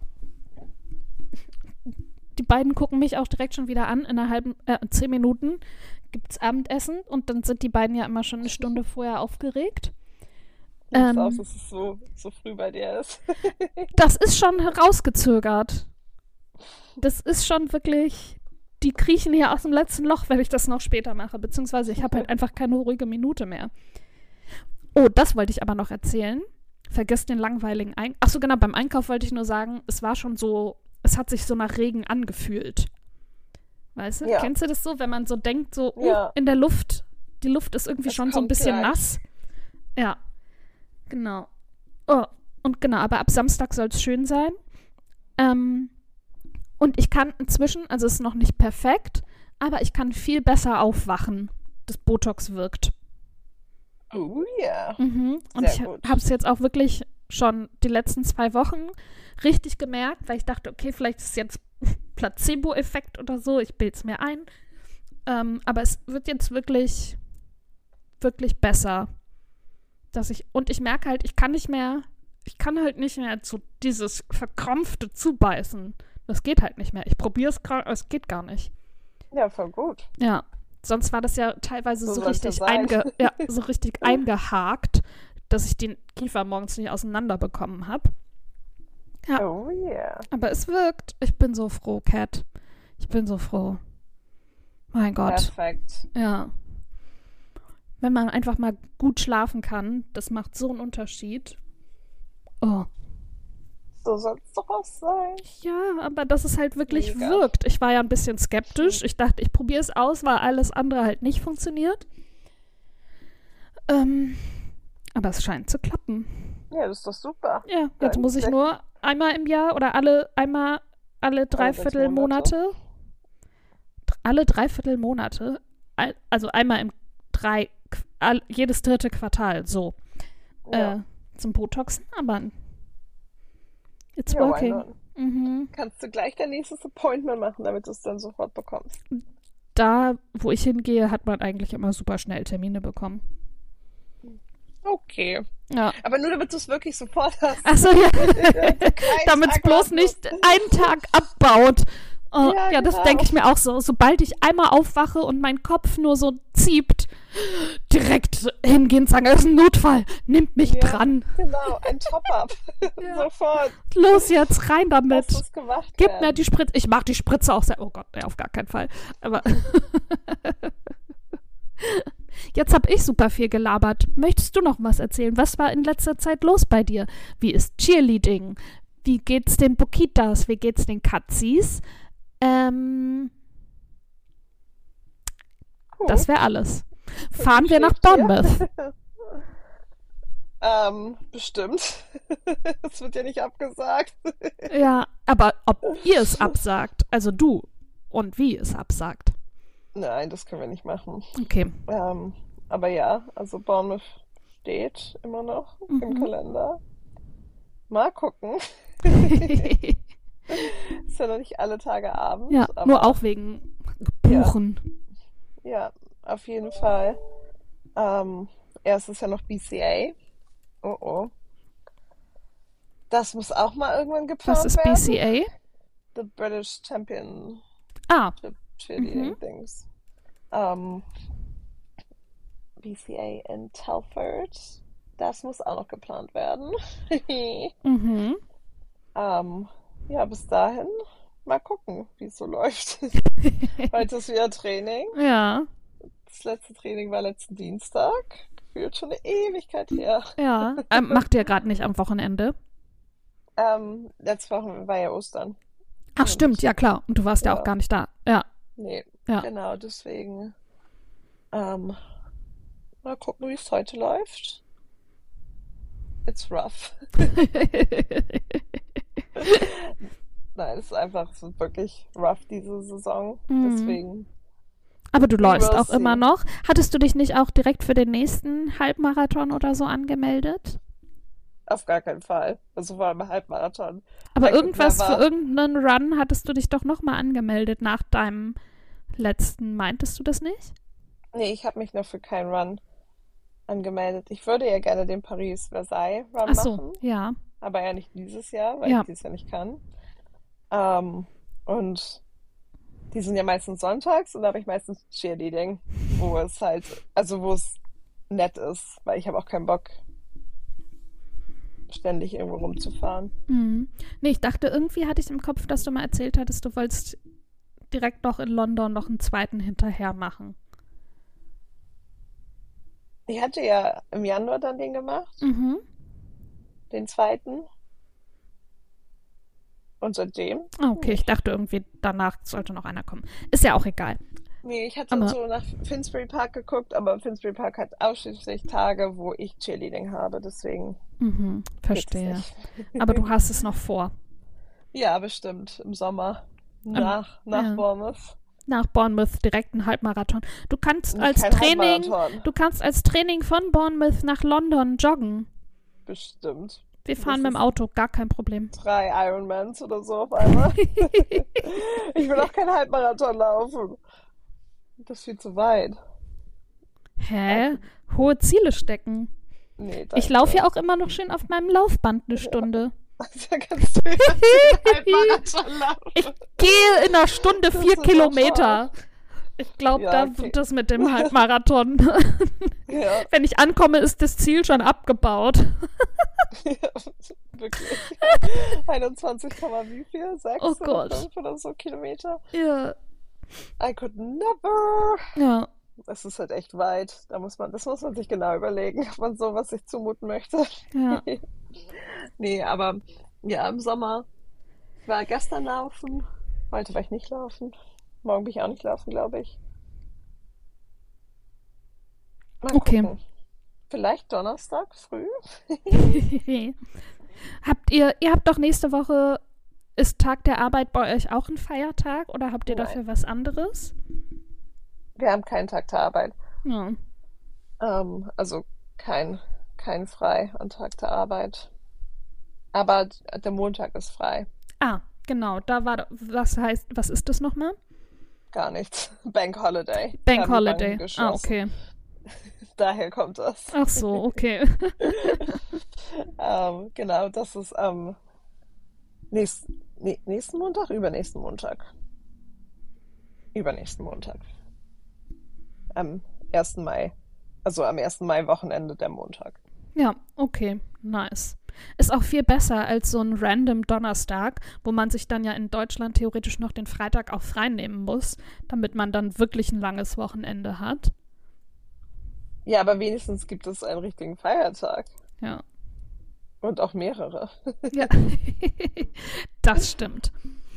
Die beiden gucken mich auch direkt schon wieder an. In 10 Minuten gibt's Abendessen und dann sind die beiden ja immer schon eine Stunde vorher aufgeregt. Sieht aus, dass es so früh bei dir ist. Das ist schon herausgezögert. Das ist schon wirklich. Die kriechen hier aus dem letzten Loch, wenn ich das noch später mache. Beziehungsweise ich habe halt einfach keine ruhige Minute mehr. Oh, das wollte ich aber noch erzählen. Vergesst den langweiligen Achso, genau, beim Einkauf wollte ich nur sagen, es war schon so, es hat sich so nach Regen angefühlt. Weißt du? Ja. Kennst du das so, wenn man so denkt, so Ja. in der Luft, die Luft ist irgendwie Es schon so ein kommt bisschen gleich. nass. Ja, genau. Oh, und genau, aber ab Samstag soll es schön sein. Und ich kann inzwischen, also es ist noch nicht perfekt, aber ich kann viel besser aufwachen. Das Botox wirkt. Oh ja. Und Sehr ich gut. habe es jetzt auch wirklich schon die letzten 2 Wochen richtig gemerkt, weil ich dachte, okay, vielleicht ist es jetzt Placebo-Effekt oder so, ich bilde es mir ein. Aber es wird jetzt wirklich, wirklich besser. Und ich merke halt, ich kann halt nicht mehr so dieses verkrampfte Zubeißen. Das geht halt nicht mehr. Ich probiere es gerade, aber es geht gar nicht. Ja, voll gut. Ja. Sonst war das ja teilweise So so soll's richtig, ja sein. so richtig eingehakt, dass ich den Kiefer morgens nicht auseinanderbekommen habe. Ja, Oh yeah. aber es wirkt. Ich bin so froh, Kat. Ich bin so froh. Mein Gott. Perfekt. Ja. Wenn man einfach mal gut schlafen kann, das macht so einen Unterschied. Oh. So soll es doch auch sein. Ja, aber dass es halt wirklich Mega. wirkt. Ich war ja ein bisschen skeptisch. Ich dachte, ich probiere es aus, weil alles andere halt nicht funktioniert. Aber es scheint zu klappen. Ja, das ist doch super. Ja, jetzt Dann muss ich vielleicht- nur einmal im Jahr oder alle Dreiviertelmonate. Alle Dreiviertelmonate. Also einmal jedes 3. Quartal, so. Ja. Zum Botoxen, aber it's Ja, why working. not? Mhm. Kannst du gleich dein nächstes Appointment machen, damit du es dann sofort bekommst. Da, wo ich hingehe, hat man eigentlich immer super schnell Termine bekommen. Okay. Ja. Aber nur damit du es wirklich sofort hast. Achso, ja. Kein Damit es Tag bloß warten nicht musst. einen Tag abbaut Oh, Ja, ja, das denke genau. ich mir auch so. Sobald ich einmal aufwache und mein Kopf nur so zieht, direkt hingehen und sagen, es ist ein Notfall, nimmt mich Ja, dran. genau, ein Top-up. Ja. Sofort Los jetzt, rein muss damit. es gemacht Gib mir die werden. Spritze. Ich mag die Spritze auch sehr. Oh Gott, nee, auf gar keinen Fall. Aber jetzt habe ich super viel gelabert. Möchtest du noch was erzählen? Was war in letzter Zeit los bei dir? Wie ist Cheerleading? Wie geht's den Bokitas? Wie geht's den Katzis? Ähm, Das Gut, wäre alles. wie Fahren wir nach schläft ihr? Bournemouth. Bestimmt. Es wird ja nicht abgesagt. Ja, aber ob ihr es absagt, also du und wie es absagt. Nein, das können wir nicht machen. Okay. Ähm, aber ja, also Bournemouth steht immer noch im Mhm. Kalender. Mal gucken. Ist ja noch nicht alle Tage Ja, Abend, nur aber auch wegen ja, Buchen. ja, auf jeden Fall. Ähm, Erst ist ja noch BCA. Oh oh. Das muss auch mal irgendwann Was geplant ist werden. BCA? The British Championship Ah, mhm. Cheerleading Things. Ähm, BCA in Telford. Das muss auch noch geplant werden. Mhm. Ähm, ja, bis dahin mal gucken, wie es so läuft. Heute ist wieder Training. Ja, Das letzte Training war letzten Dienstag. Gefühlt schon eine Ewigkeit her. ja. Macht ihr gerade nicht am Wochenende? Letzte Woche war ja Ostern. Ach, stimmt, Und ja klar. Und du warst ja auch ja, gar nicht da. Ja, nee, ja. genau, deswegen ähm, mal gucken, wie es heute läuft. It's rough. Nein, es ist wirklich rough diese Saison. Mhm. Deswegen, Aber du we läufst will auch immer see. noch. Hattest du dich nicht auch direkt für den nächsten Halbmarathon oder so angemeldet? Auf gar keinen Fall. Also vor allem Halbmarathon. Aber I could irgendwas für never. irgendeinen Run hattest du dich doch nochmal angemeldet nach deinem letzten. Meintest du das nicht? Nee, ich habe mich noch für keinen Run angemeldet. Ich würde ja gerne den Paris-Versailles-Run Ach so, machen, ja. aber ja nicht dieses Jahr, weil ich Ja. dieses Jahr nicht kann. Ähm, und die sind ja meistens sonntags und da habe ich meistens Cheerleading, wo es halt, also wo es nett ist, weil ich habe auch keinen Bock, ständig irgendwo rumzufahren. Mhm. Nee, ich dachte, irgendwie hatte ich im Kopf, dass du mal erzählt hattest, du wolltest direkt noch in London noch einen zweiten hinterher machen. Ich hatte ja im Januar dann den gemacht, Mhm. den zweiten, und seitdem Ah, okay, ich nicht. dachte irgendwie, danach sollte noch einer kommen. Ist ja auch egal. Nee, ich hatte Aber, so nach Finsbury Park geguckt, aber Finsbury Park hat ausschließlich Tage, wo ich Cheerleading habe, deswegen geht es verstehe. nicht. Aber du hast es noch vor. Ja, bestimmt, im Sommer, Ähm, nach ja. Bournemouth. Nach Bournemouth direkt einen Halbmarathon. Kein Halbmarathon, Du kannst als Training von Bournemouth nach London joggen. bestimmt. Wir fahren Das mit dem ist Auto, gar kein Problem. 3 Ironmans oder so auf einmal. Ich will auch keinen Halbmarathon laufen. Das ist viel zu weit. I Hä? could, Hohe Ziele stecken. nee, Ich laufe danke. ja auch immer noch schön auf meinem Laufband eine Ja, Stunde. da kannst du ja den Halbmarathon Ich laufen. gehe in einer Stunde Das vier ist doch scharf. Kilometer. Ich glaube, Ja, da wird okay. das mit dem Halbmarathon. Ja, Wenn ich ankomme, ist das Ziel schon abgebaut. ja, wirklich. 21, wie viel? Oh 6 oder Gott. 5 oder so Kilometer? Ja. I could never. Ja. Das ist halt echt weit. Das muss man sich genau überlegen, ob man sowas sich zumuten möchte. Ja. Nee, aber ja, im Sommer. Ich war gestern laufen. Heute war ich nicht laufen. Morgen bin ich auch nicht laufen, glaube ich. Mal Okay. gucken. Vielleicht Donnerstag früh? Ihr habt doch nächste Woche, ist Tag der Arbeit bei euch auch ein Feiertag oder habt ihr Nein, dafür was anderes? wir haben keinen Tag der Arbeit. Ja. Also kein, kein frei an Tag der Arbeit. Aber der Montag ist frei. Ah, genau, was ist das nochmal? Gar nichts. Bank Holiday. Bank Haben die Banken Holiday. Ah, geschlossen. okay. Daher kommt das. Ach so, okay. Genau, das ist nächsten Montag, übernächsten Montag. Übernächsten Montag. Am 1. Mai. Also am 1. Mai-Wochenende der Montag. Ja, okay, nice. Ist auch viel besser als so ein random Donnerstag, wo man sich dann ja in Deutschland theoretisch noch den Freitag auch frei nehmen muss, damit man dann wirklich ein langes Wochenende hat. Ja, aber wenigstens gibt es einen richtigen Feiertag. Ja. Und auch mehrere. Ja, das stimmt.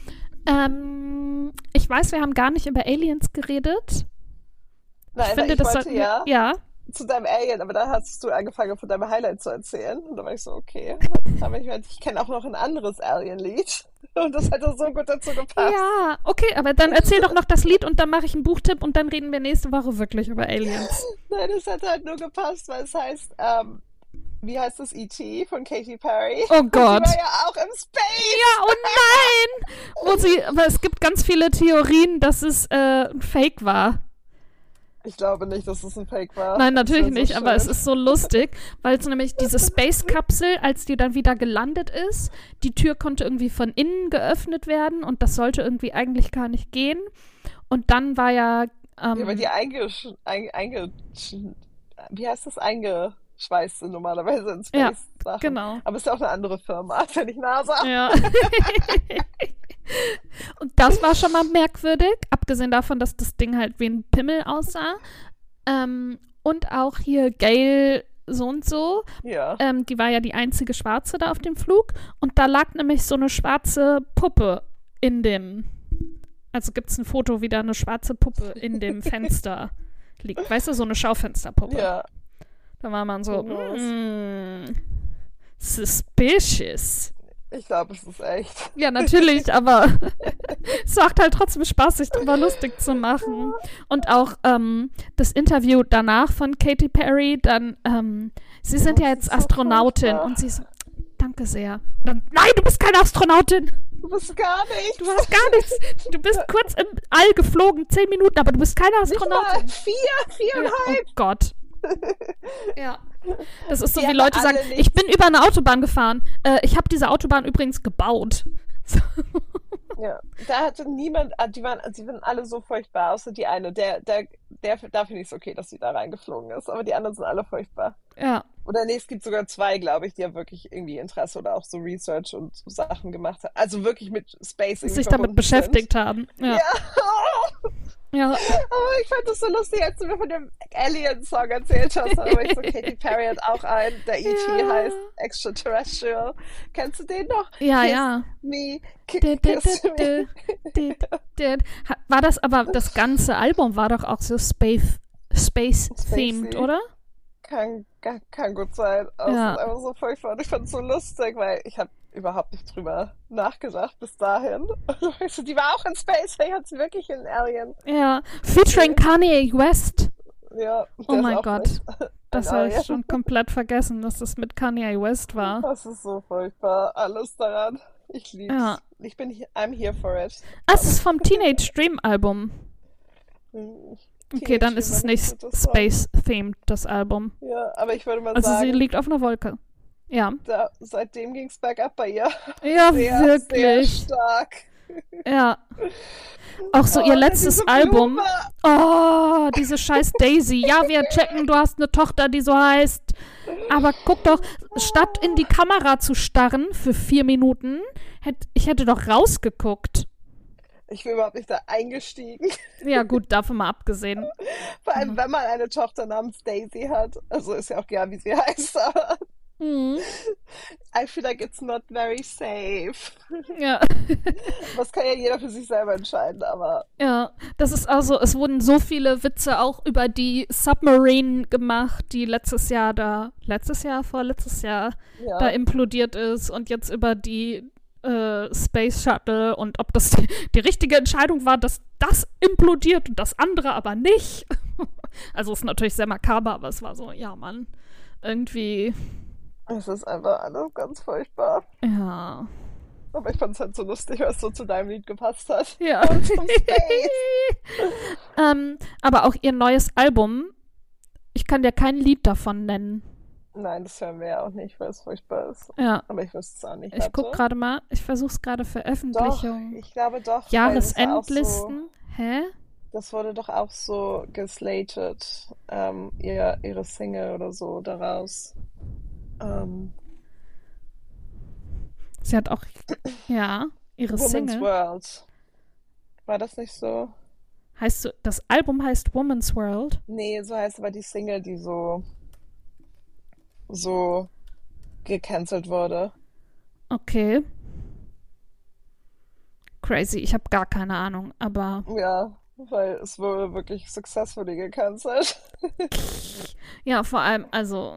Ich weiß, wir haben gar nicht über Aliens geredet. Nein, finde, ich das wollte sollten wir. Ja, zu deinem Alien, aber da hast du angefangen, von deinem Highlight zu erzählen. Und da war ich so, okay. Aber ich kenne auch noch ein anderes Alien-Lied. Und das hätte so gut dazu gepasst. ja, okay, aber dann erzähl doch noch das Lied und dann mache ich einen Buchtipp und dann reden wir nächste Woche wirklich über Aliens. Nein, das hätte halt nur gepasst, weil es heißt, wie heißt das, E.T. von Katy Perry? Oh Und Gott. die war ja auch im Space. Ja, oh nein! Aber es gibt ganz viele Theorien, dass es ein Fake war. Ich glaube nicht, dass es ein Fake war. Nein, Das natürlich wäre so nicht, aber es schön. ist so lustig, weil es nämlich diese Space-Kapsel, als die dann wieder gelandet ist, die Tür konnte irgendwie von innen geöffnet werden und das sollte irgendwie eigentlich gar nicht gehen. Und dann war ja, Ja, weil die wie heißt das, eingeschweißt sind normalerweise in ja, Space-Sachen. genau. Aber es ist ja auch eine andere Firma, ist ja nicht NASA. Ja. Und das war schon mal merkwürdig, abgesehen davon, dass das Ding halt wie ein Pimmel aussah. Und auch hier Gail so und so, Ja. die war ja die einzige Schwarze da auf dem Flug. Und da lag nämlich so eine schwarze Puppe in dem, also gibt es ein Foto, wie da eine schwarze Puppe in dem Fenster liegt. Weißt du, so eine Schaufensterpuppe. Ja. Da war man so, Kurios. suspicious. Ich glaube, es ist echt. Ja, natürlich, aber es macht halt trotzdem Spaß, sich drüber lustig zu machen. Und auch das Interview danach von Katy Perry, dann, sie sind ja Das jetzt ist so Astronautin furchtbar. und sie so, danke sehr. Und dann, nein, du bist keine Astronautin. Du bist gar nichts. Du hast gar nichts. Du bist kurz im All geflogen, 10 Minuten, aber du bist keine Nicht mal Astronautin. 4, Ja, 4,5. oh Gott. Ja. Das ist so, Die wie haben Leute alle sagen, nichts. ich bin über eine Autobahn gefahren. Ich habe diese Autobahn übrigens gebaut. So. Ja, da hatte niemand, sie waren alle so furchtbar, außer die eine. Da finde ich es okay, dass sie da reingeflogen ist, aber die anderen sind alle furchtbar. Ja. Oder nee, es gibt sogar 2, glaube ich, die ja wirklich irgendwie Interesse oder auch so Research und so Sachen gemacht haben. Also wirklich mit Space irgendwie Sich damit verbunden beschäftigt haben. sind. Ja. Ja. Ja. Aber ich fand das so lustig, als du mir von dem Alien-Song erzählt hast. Aber ich so, Katy Perry hat auch einen, der E.T. Ja. heißt Extraterrestrial. Kennst du den noch? Ja, Kiss ja. me, Did, kiss me. did. War das aber, das ganze Album war doch auch so Space-themed, Spacey. oder? Kann gut sein. Aber es Ja. ist einfach so furchtbar. Und ich fand es so lustig, weil ich habe überhaupt nicht drüber nachgedacht bis dahin. Und ich so, die war auch in Space, vielleicht hat sie wirklich einen Alien. Ja. Featuring Kanye West. Ja, Oh der ist mein auch Gott. nicht Das ein habe ich Alien. schon komplett vergessen, dass das mit Kanye West war. Das ist so furchtbar. Alles daran. Ich lieb's. Ja. I'm here for it. Ah, es ist vom Teenage Dream Album. Hm, Okay, dann Teenage ist es Dream, nicht das Song. Space-themed, das Album. Ja, aber ich würde mal Also sie sagen, liegt auf einer Wolke. Ja. seitdem ging's bergab bei ihr. Ja, Sehr, sehr wirklich. stark. Ja. Auch so Oh, ihr und letztes diese Album. Blume. Oh, diese scheiß Daisy. Ja, wir checken, du hast eine Tochter, die so heißt. Aber guck doch, statt in die Kamera zu starren für 4 Minuten, ich hätte doch rausgeguckt. Ich bin überhaupt nicht da eingestiegen. Ja, gut, davon mal abgesehen. Vor allem, wenn man eine Tochter namens Daisy hat. Also ist ja auch gern, wie sie heißt, aber Mhm. I feel like it's not very safe. Ja. Das kann ja jeder für sich selber entscheiden, aber Ja, das ist also, es wurden so viele Witze auch über die Submarine gemacht, die vorletztes Jahr da ja. implodiert ist und jetzt über die Space Shuttle und ob das die richtige Entscheidung war, dass das implodiert und das andere aber nicht. Also ist natürlich sehr makaber, aber es war so, ja Mann, irgendwie, Es ist einfach alles ganz furchtbar. ja. Aber ich fand es halt so lustig, weil es so zu deinem Lied gepasst hat. Ja. Und zum Space. Aber auch ihr neues Album, ich kann dir kein Lied davon nennen. Nein, das hören wir ja auch nicht, weil es furchtbar ist. Ja. Aber ich wüsste es auch nicht. Ich guck Warte. gerade mal, ich versuche es gerade Doch, Veröffentlichung. ich glaube doch. weil das war auch Jahresendlisten. Hä? Das wurde doch auch so geslated, ihre Single oder so daraus. Ähm, Sie hat auch, ja, ihre Woman's Single. World. War das nicht so? Das Album heißt Woman's World. Nee, so heißt aber die Single, die so gecancelt wurde. Okay, crazy. Ich habe gar keine Ahnung, aber Ja, weil es wurde wirklich successfully gecancelt. ja, vor allem, also,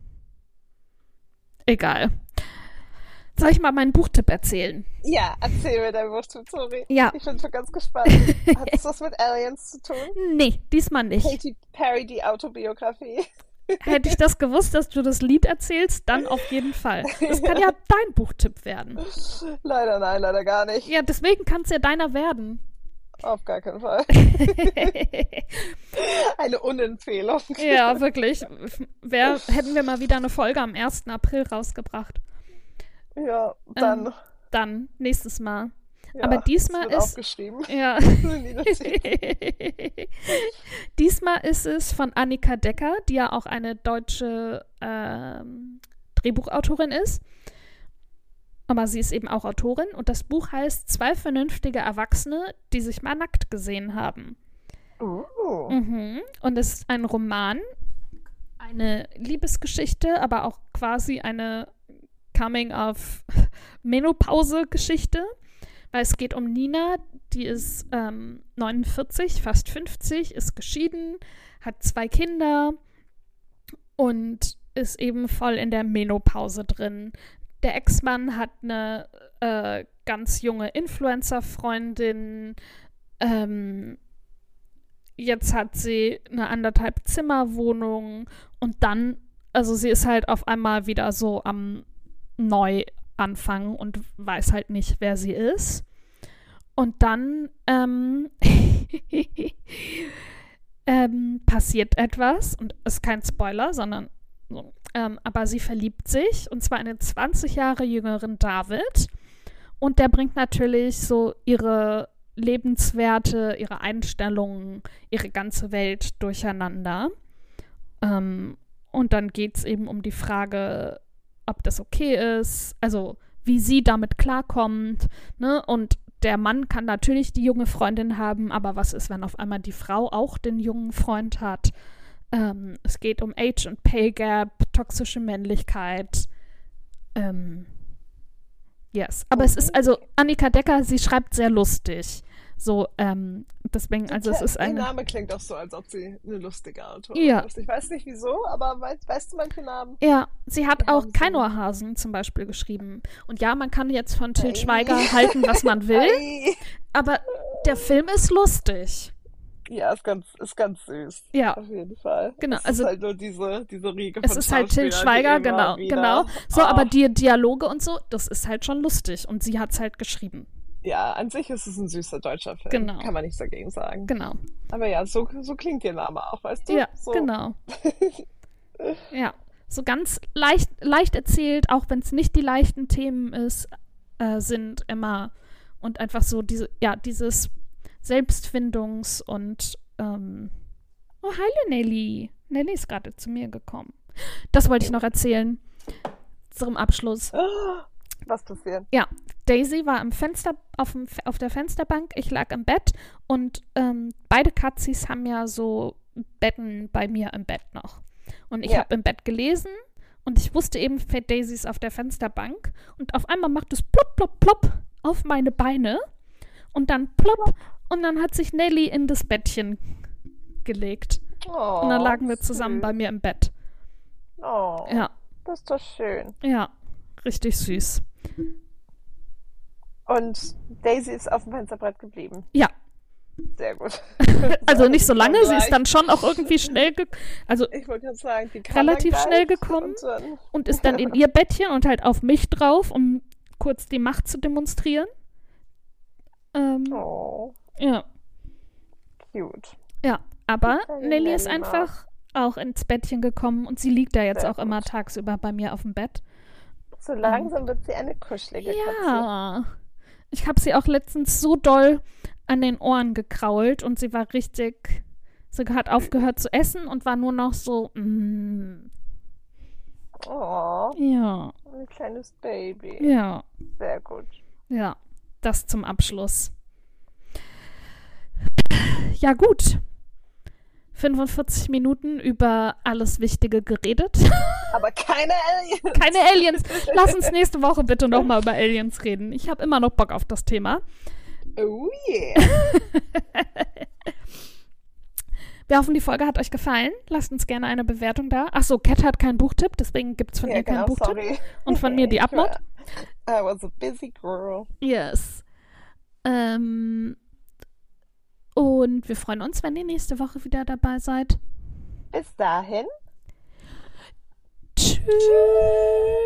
egal. Soll ich mal meinen Buchtipp erzählen? Ja, erzähl mir dein Buchtipp, sorry. Ja. Ich bin schon ganz gespannt. Hat es was mit Aliens zu tun? Nee, diesmal nicht. Katy Perry, die Autobiografie. Hätte ich das gewusst, dass du das Lied erzählst, dann auf jeden Fall. Das kann ja dein Buchtipp werden. Leider nein, leider gar nicht. Ja, deswegen kann es ja deiner werden. Auf gar keinen Fall. Eine Unempfehlung. Ja, wirklich. Hätten wir mal wieder eine Folge am 1. April rausgebracht. Ja, dann. Dann, nächstes Mal. Ja, Aber das diesmal wird ist. aufgeschrieben. Ja. Diesmal ist es von Annika Decker, die ja auch eine deutsche Drehbuchautorin ist. Aber sie ist eben auch Autorin. Und das Buch heißt Zwei vernünftige Erwachsene, die sich mal nackt gesehen haben. Mhm. Und es ist ein Roman, eine Liebesgeschichte, aber auch quasi eine Coming-of-Menopause-Geschichte. Weil es geht um Nina, die ist 49, fast 50, ist geschieden, hat 2 Kinder und ist eben voll in der Menopause drin. Der Ex-Mann hat eine ganz junge Influencer-Freundin. Jetzt hat sie eine 1,5-Zimmer-Wohnung und dann, also sie ist halt auf einmal wieder so am Neuanfang und weiß halt nicht, wer sie ist. Und dann passiert etwas und ist kein Spoiler, sondern so, aber sie verliebt sich und zwar in den 20 Jahre jüngeren David und der bringt natürlich so ihre Lebenswerte, ihre Einstellungen, ihre ganze Welt durcheinander. Und dann geht es eben um die Frage, ob das okay ist, also wie sie damit klarkommt, ne? Und der Mann kann natürlich die junge Freundin haben, aber was ist, wenn auf einmal die Frau auch den jungen Freund hat? Es geht um Age und Pay Gap, toxische Männlichkeit. Yes. Aber es ist, also Annika Decker, sie schreibt sehr lustig. So, deswegen, also es ist Der eine. Name klingt auch so, als ob sie eine lustige Autorin Ja. ist. Ich weiß nicht wieso, aber weißt du manche Namen? Ja, sie hat Die auch haben so- Keinohrhasen zum Beispiel geschrieben. Und ja, man kann jetzt von Til Ei. Schweiger halten, was man will, Ei. aber der Film ist lustig. Ja, ist ganz süß. Ja. Auf jeden Fall. Genau, Es also- ist halt nur diese Riege Es von ist halt Til Schauspielern, Schweiger, die immer wieder- genau. So, aber Ah, die Dialoge und so, das ist halt schon lustig. Und sie hat es halt geschrieben. ja, an sich ist es ein süßer deutscher Film. Genau. Kann man nichts dagegen sagen. Genau. Aber ja, so klingt ihr Name auch, weißt du? Ja, so. genau. Ja, so ganz leicht erzählt, auch wenn es nicht die leichten Themen sind immer und einfach so dieses Selbstfindungs- und oh, hallo Nelly. Nelly ist gerade zu mir gekommen. Das wollte ich noch erzählen zum Abschluss. Was passiert? Ja, Daisy war auf der Fensterbank, ich lag im Bett und beide Katzis haben ja so Betten bei mir im Bett noch. Und ich Ja. habe im Bett gelesen und ich wusste eben, Daisy ist auf der Fensterbank und auf einmal macht es plopp, plopp, plopp auf meine Beine und dann plopp und dann hat sich Nelly in das Bettchen gelegt. Oh, Und dann lagen wir zusammen bei mir im Bett. Oh, Ja, das ist doch schön. ja, richtig süß. Und Daisy ist auf dem Fensterbrett geblieben. Ja. Sehr gut. Also nicht so lange, sie ist gleich. dann schon auch irgendwie schnell, also Ich wollte gerade sagen, die kam relativ dann schnell gleich gekommen. und ist dann in ihr Bettchen und halt auf mich drauf, um kurz die Macht zu demonstrieren. oh, Ja, cute. ja, aber Kleine Nelly ist Nelly einfach auch ins Bettchen gekommen und sie liegt da jetzt Sehr auch immer gut. tagsüber bei mir auf dem Bett. So langsam wird sie eine kuschelige Katze. Ja, ich habe sie auch letztens so doll an den Ohren gekrault und sie war richtig, sie hat aufgehört zu essen und war nur noch so, Oh, ja, ein kleines Baby. ja, Sehr gut. ja, das zum Abschluss. Ja gut, 45 Minuten über alles Wichtige geredet. Aber keine Aliens. Keine Aliens. Lass uns nächste Woche bitte nochmal über Aliens reden. Ich habe immer noch Bock auf das Thema. Oh yeah. Wir hoffen, die Folge hat euch gefallen. Lasst uns gerne eine Bewertung da. Achso, Cat hat keinen Buchtipp, deswegen gibt es von ihr keinen Buchtipp. Sorry. Und von mir die Abmod. I was a busy girl. Yes. Und wir freuen uns, wenn ihr nächste Woche wieder dabei seid. Bis dahin. Tschüss.